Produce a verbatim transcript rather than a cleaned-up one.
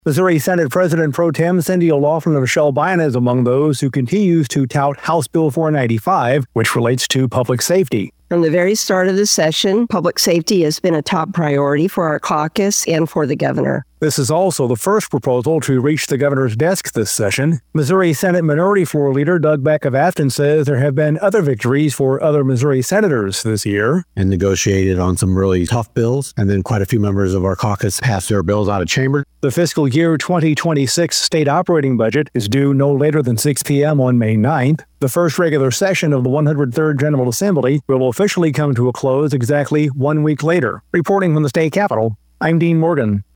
Missouri Senate President Pro Tem Cindy O'Laughlin of Shelbyne is among those who continues to tout House Bill four ninety-five, which relates to public safety. From the very start of the session, public safety has been a top priority for our caucus and for the governor. This is also the first proposal to reach the governor's desk this session. Missouri Senate Minority Floor Leader Doug Beck of Afton says there have been other victories for other Missouri senators this year. And negotiated on some really tough bills, and then quite a few members of our caucus passed their bills out of chamber. The fiscal year twenty twenty-six state operating budget is due no later than six p.m. on May ninth. The first regular session of the one hundred third General Assembly will officially come to a close exactly one week later. Reporting from the state capitol, I'm Dean Morgan.